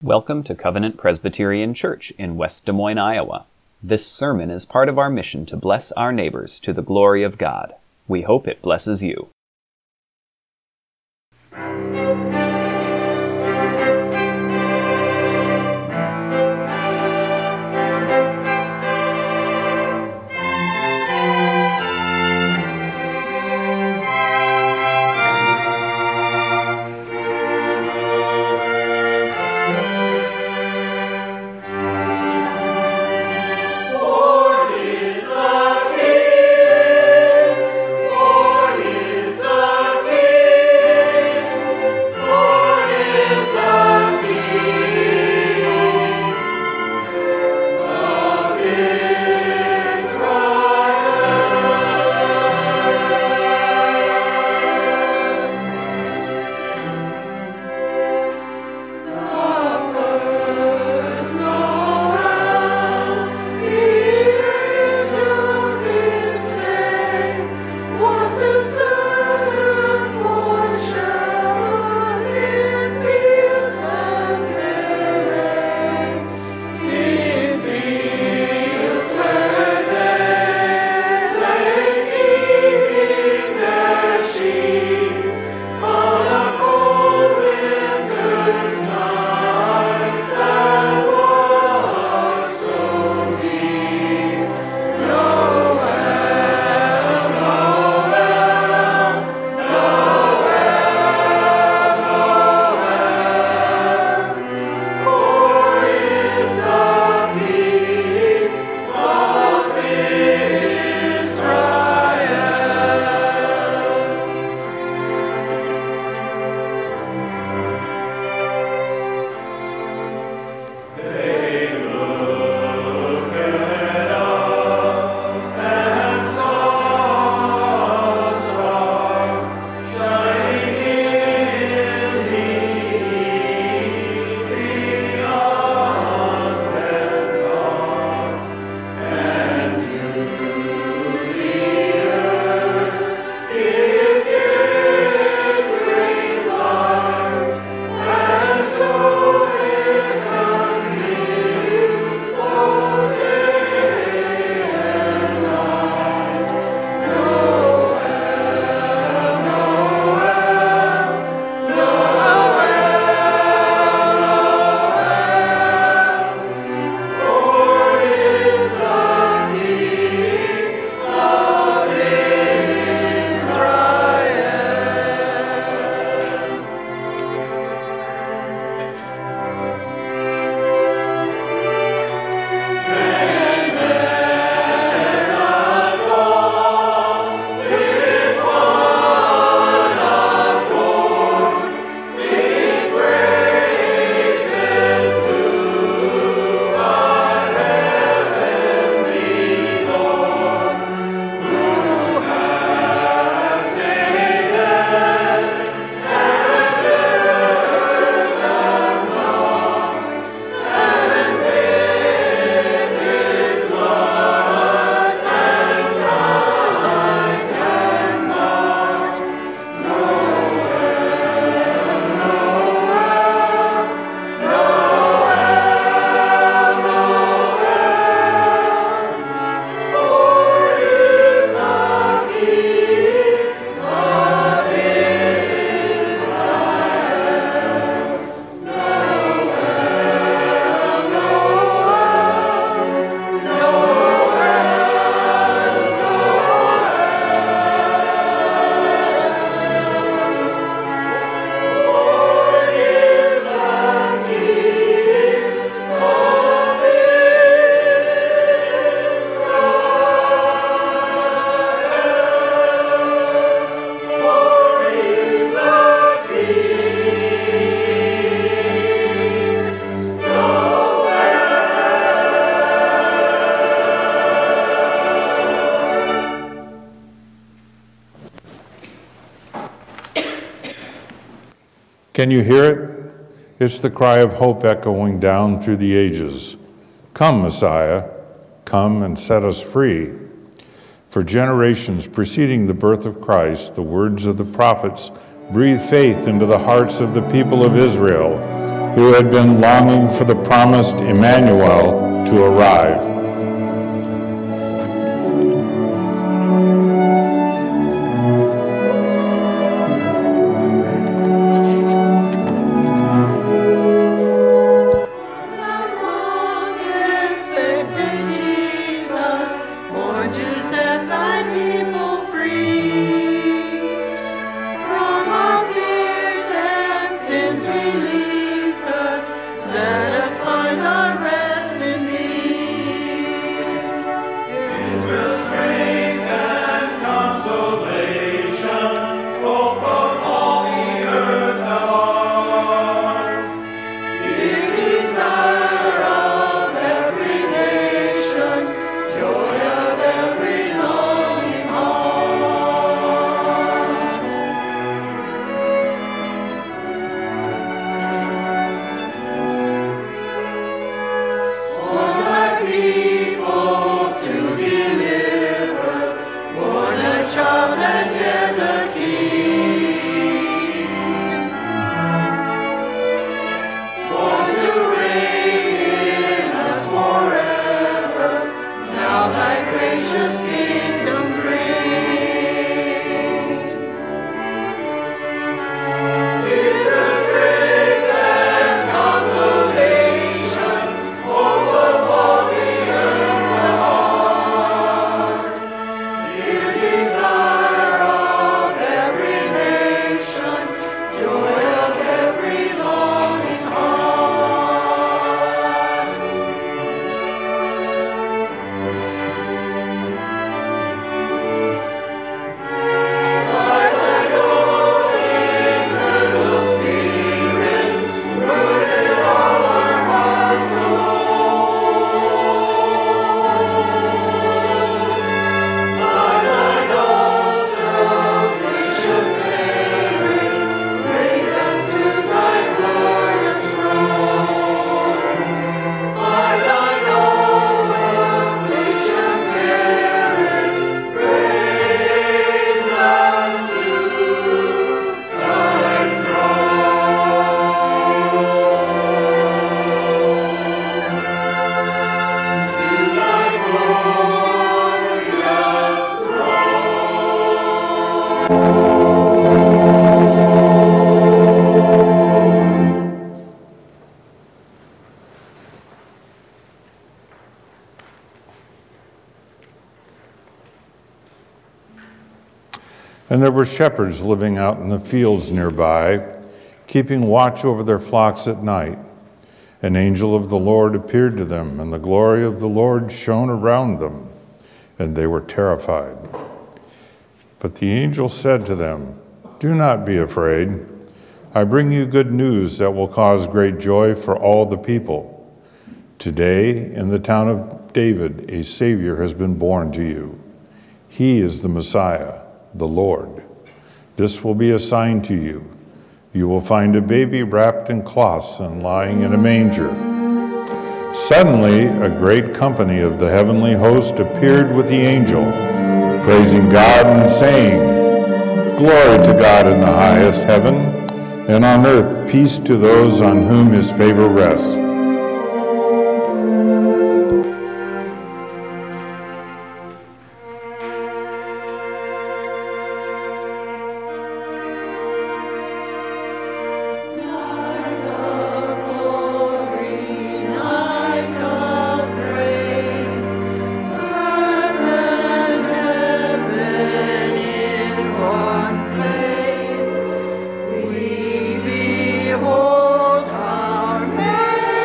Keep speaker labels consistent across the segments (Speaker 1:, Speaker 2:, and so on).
Speaker 1: Welcome to Covenant Presbyterian Church in West Des Moines, Iowa. This sermon is part of our mission to bless our neighbors to the glory of God. We hope it blesses you.
Speaker 2: Can you hear it? It's the cry of hope echoing down through the ages. Come, Messiah, come and set us free. For generations preceding the birth of Christ, the words of the prophets breathe faith into the hearts of the people of Israel. who had been longing for the promised Emmanuel to arrive. And there were shepherds living out in the fields nearby, keeping watch over their flocks at night. An angel of the Lord appeared to them, and the glory of the Lord shone around them, and they were terrified. But the angel said to them, "Do not be afraid. I bring you good news that will cause great joy for all the people. Today, in the town of David, a Savior has been born to you. He is the Messiah, the Lord. This will be a sign to you. You will find a baby wrapped in cloths and lying in a manger." Suddenly, a great company of the heavenly host appeared with the angel, praising God and saying, "Glory to God in the highest heaven, and on earth peace to those on whom his favor rests."
Speaker 3: Behold our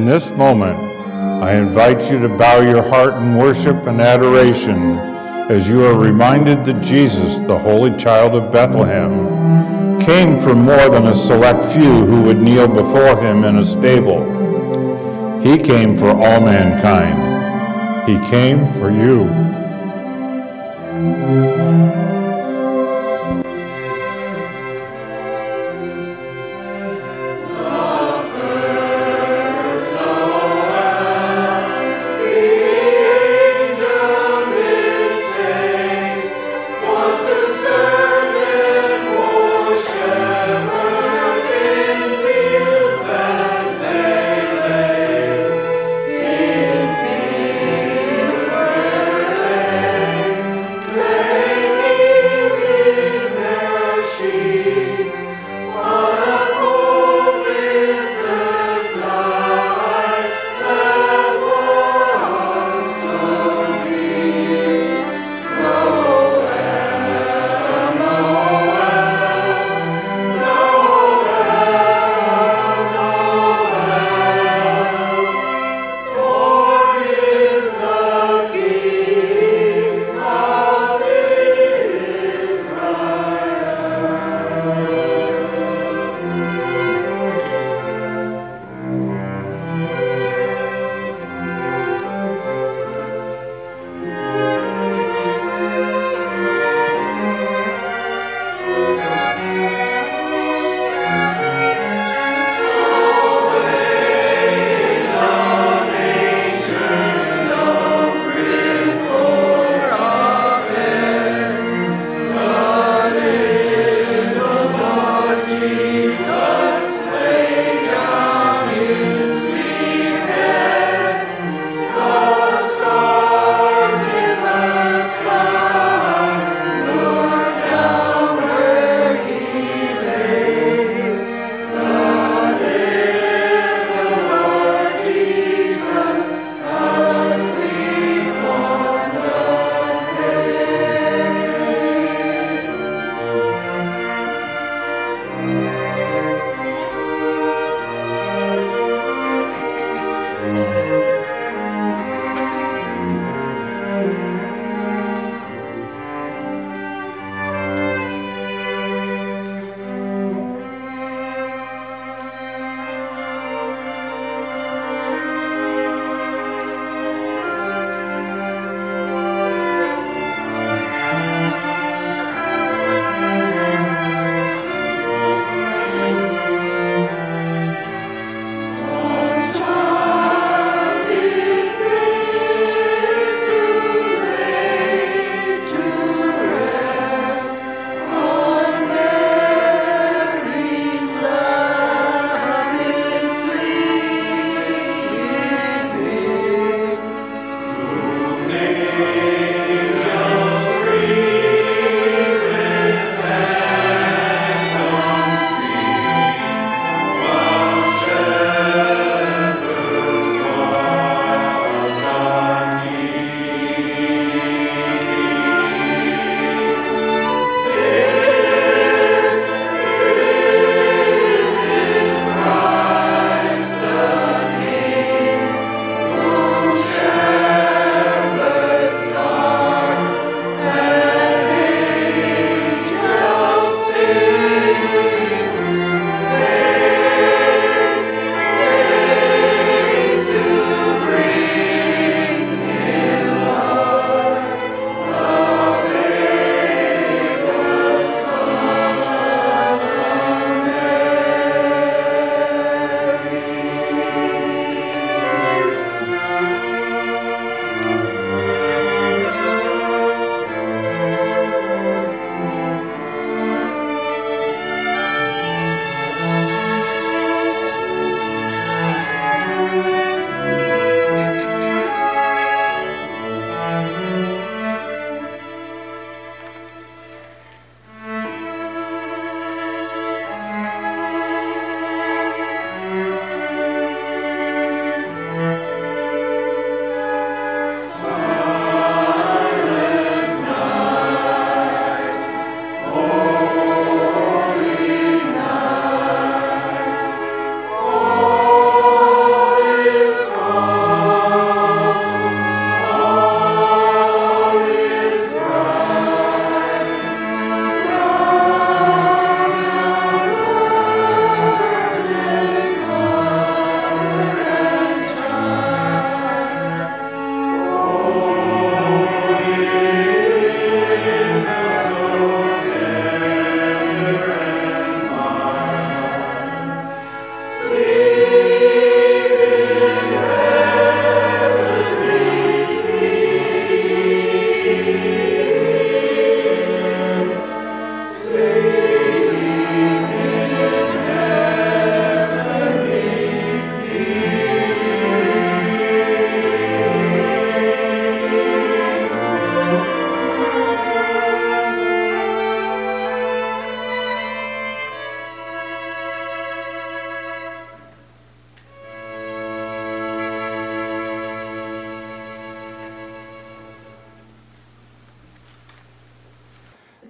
Speaker 2: this moment, I invite you to bow your heart in worship and adoration as you are reminded that Jesus, the Holy Child of Bethlehem, came for more than a select few who would kneel before him in a stable. He came for all mankind. He came for you.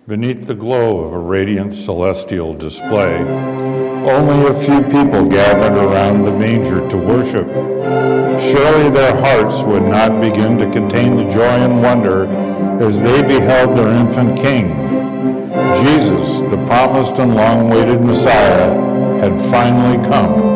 Speaker 2: Beneath the glow of a radiant celestial display, only a few people gathered around the manger to worship. Surely their hearts would not begin to contain the joy and wonder as they beheld their infant king. Jesus, the promised and long-awaited Messiah, had finally come.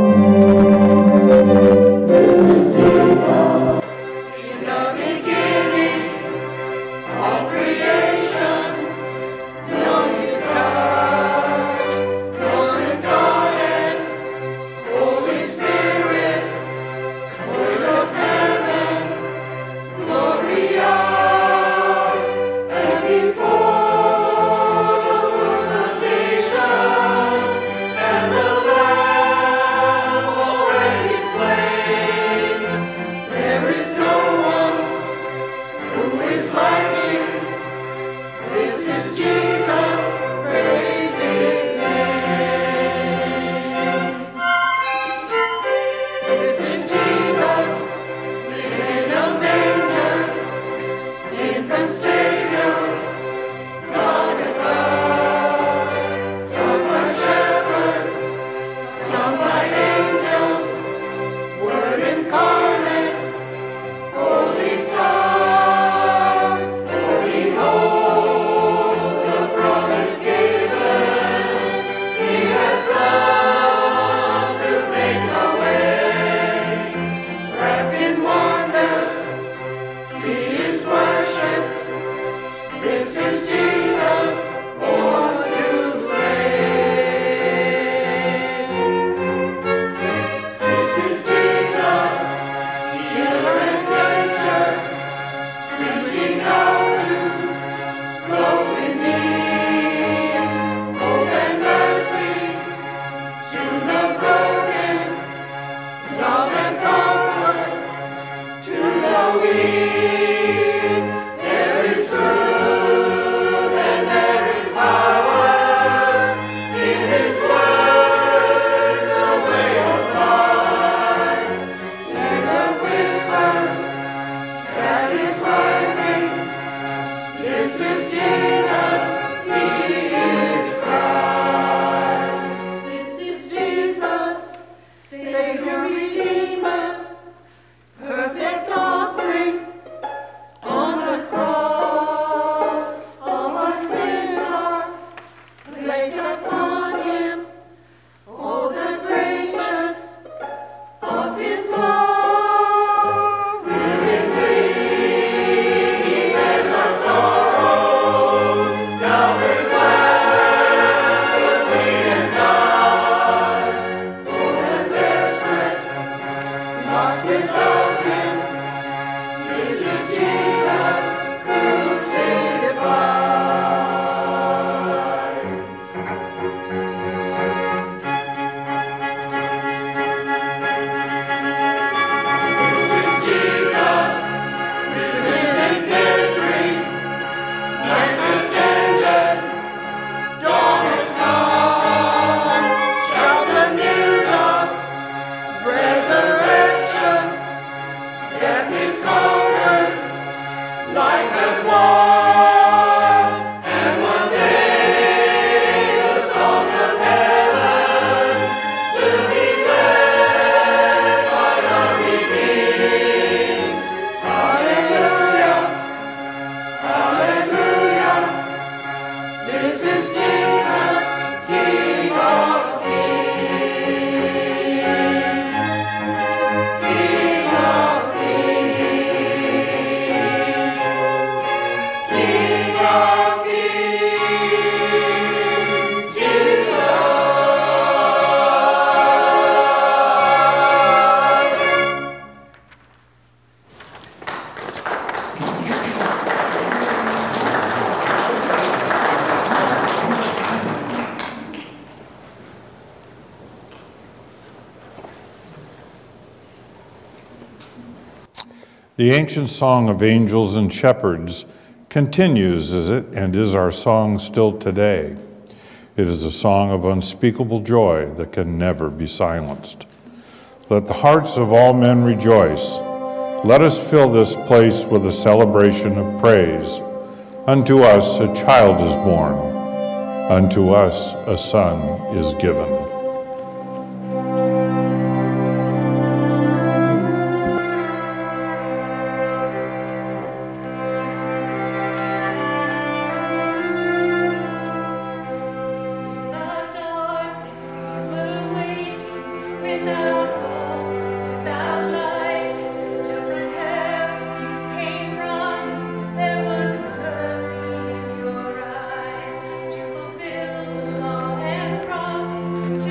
Speaker 2: The ancient song of angels and shepherds continues and is our song still today. It is a song of unspeakable joy that can never be silenced. Let the hearts of all men rejoice. Let us fill this place with a celebration of praise. Unto us a child is born, unto us a son is given.
Speaker 3: To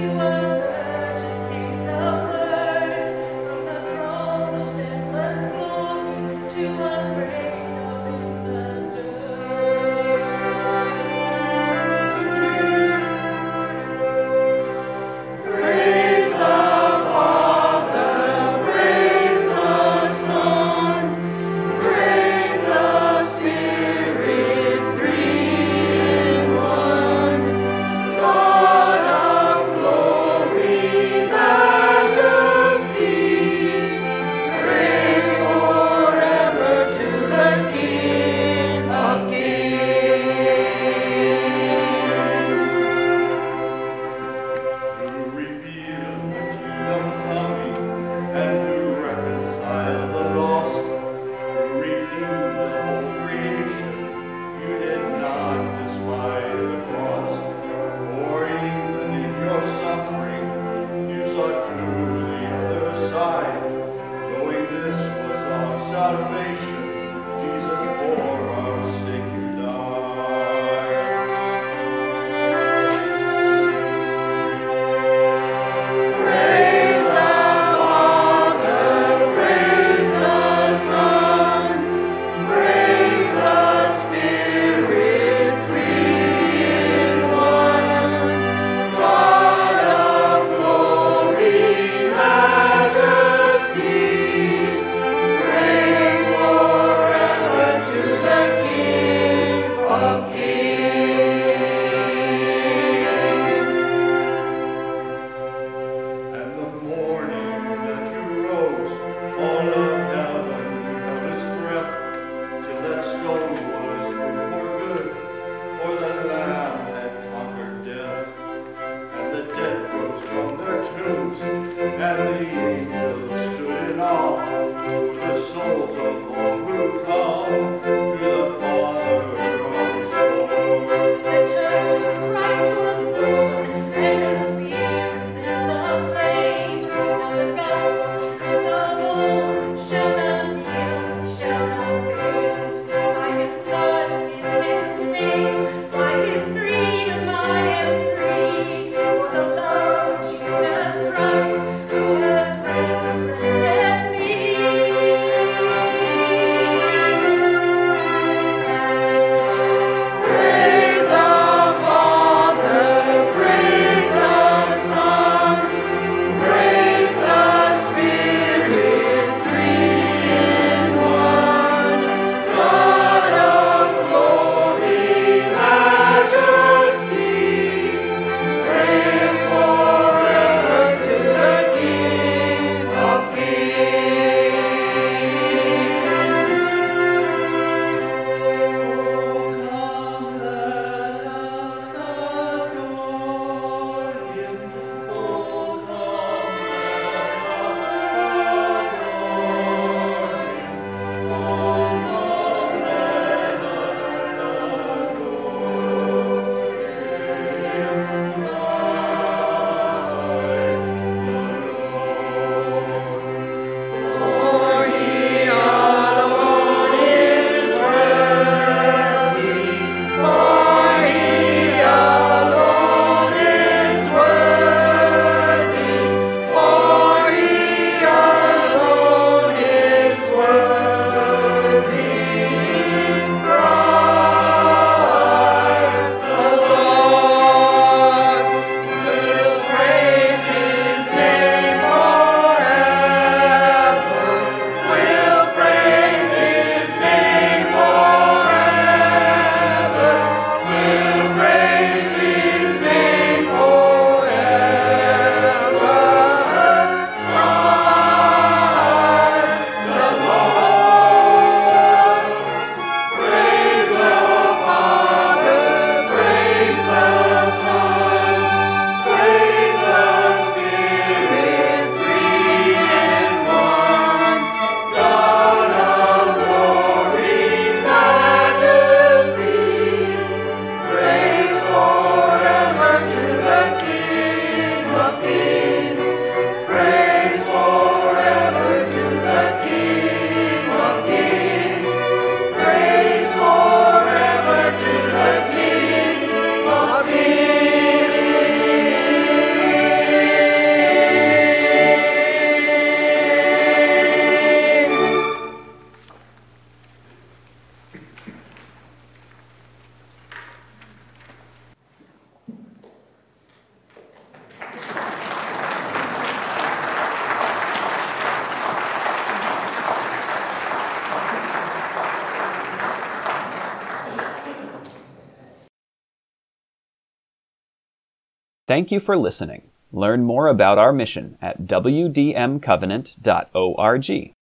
Speaker 1: Thank you for listening. Learn more about our mission at wdmcovenant.org.